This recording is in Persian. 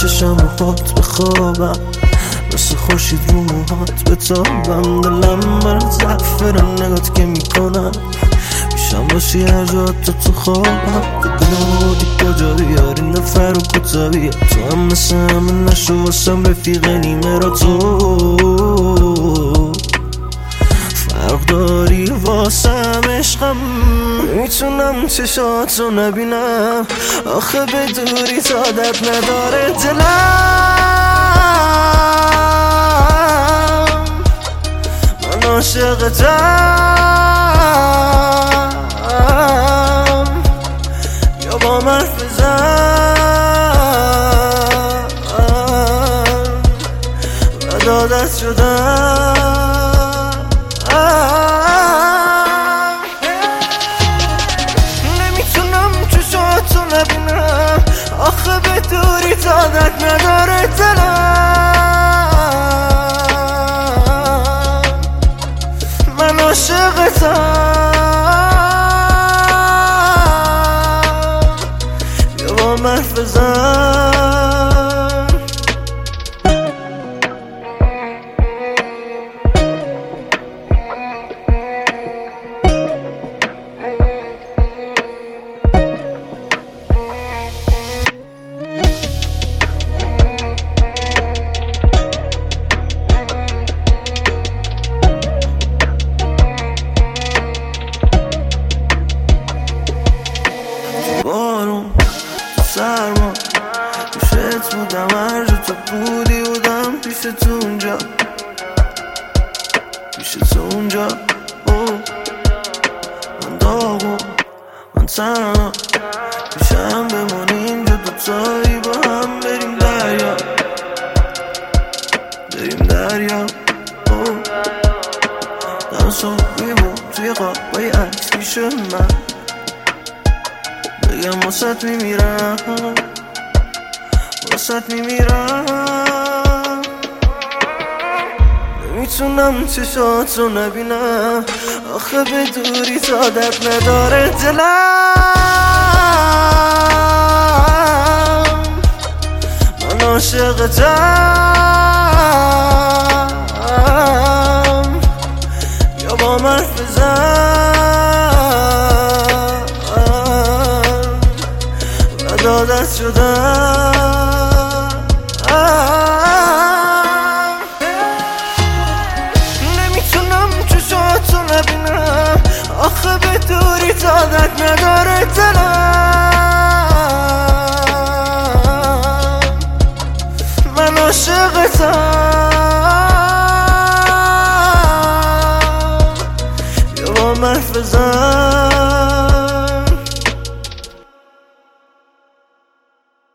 چشم و پات بخوابم، مثل خورشید رو موهات بتابم. دلم برات زعفران نگات که میکنم، میشم باشی هر جا تو خوابم. دلم بودی کجا بیاری نفر و کتابیه، تو هم مثل همه نشو واسم رفیق نیمه را تو فرق داری واسم عشقم. میتونم چشاتو نبینم آخه به دوری عادت نداره دلم. من عاشقتم، یا با من حرف بزن و عادت شدم. نمیتونم چشاتو نبینم آخه به دوری عادت نداره دلم. من عاشقتم، یا با من حرف بزن. بارون تو سرما پیشت بودم، هر جا تو بودی بودم پیشت اونجا، پیشت اونجا. من داغو من تنها پیشم بمونی اینجا دوتایی با هم بریم دریا، بریم دریا. دنسویمون توی قابای عکس پیش من، بگم واسط میمیرم، واسط میمیرم. نمیتونم چشاتو نبینم آخه به دوری عادت نداره دلم. من عاشقتم، یا با من حرف بزن و عادت شدم. نمیتونم چشاتو نبینم آخه به دوری عادت نداره دلم. من عاشقتم، یا با من حرف بزن.